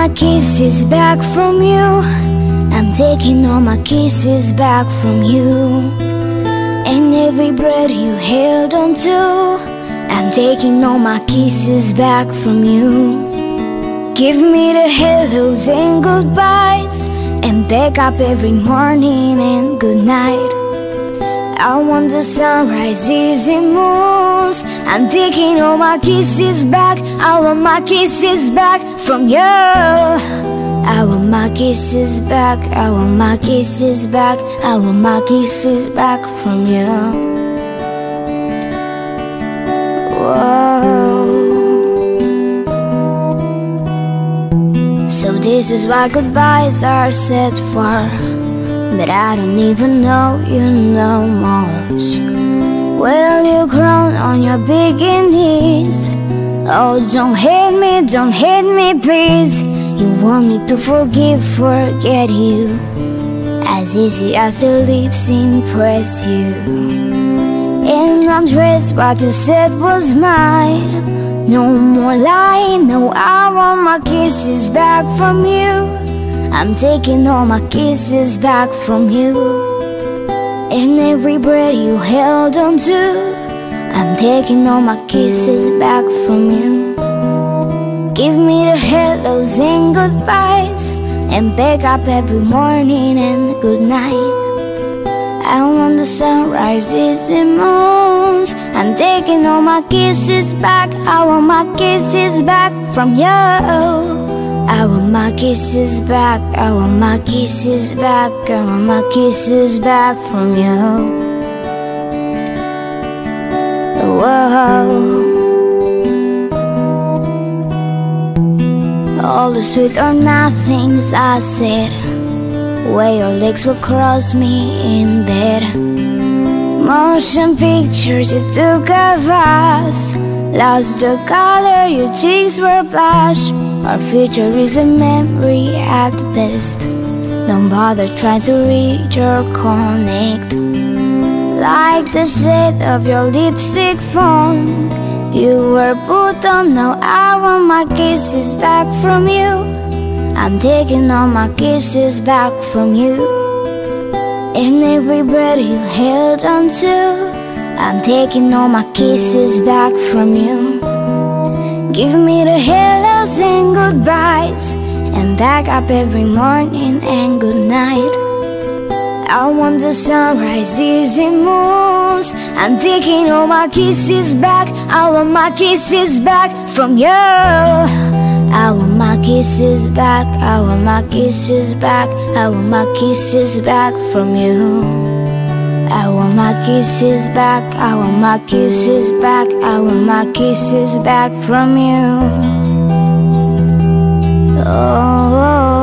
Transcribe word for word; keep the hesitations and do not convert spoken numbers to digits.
my kisses back from you. I'm taking all my kisses back from you. And every breath you held on to, I'm taking all my kisses back from you. Give me the hellos and goodbyes, and back up every morning and good night. I want the sunrises and moons. I'm taking all my kisses back. I want my kisses back from you. I want my kisses back. I want my kisses back. I want my kisses back from you. Whoa. So this is why goodbyes are said for, but I don't even know you no more. Well, you've grown on your beginnings. Oh, don't hate me, don't hate me, please. You want me to forgive, forget you, as easy as the lips impress you. And undress what you said was mine. No more lying, no, I want my kisses back from you. I'm taking all my kisses back from you. And every breath you held on to, I'm taking all my kisses back from you. Give me the hellos and goodbyes, and back up every morning and good night. I want the sunrises and moons. I'm taking all my kisses back. I want my kisses back from you. I want my kisses back. I want my kisses back. I want my kisses back from you. Whoa. All the sweet or nothings I said, where your legs would cross me in bed. Motion pictures you took of us, lost the color, your cheeks were blush. Our future is a memory at best. Don't bother trying to reach or connect. Like the shade of your lipstick phone you were put on, now I want my kisses back from you. I'm taking all my kisses back from you. And every breath you held on to, I'm taking all my kisses back from you. Give me the hellos and goodbyes, and back up every morning and good night. I want the sunrises and moons. I'm taking all my kisses back. I want my kisses back from you. I want my kisses back. I want my kisses back. I want my kisses back from you. I want my kisses back. I want my kisses back. I want my kisses back from you. Oh.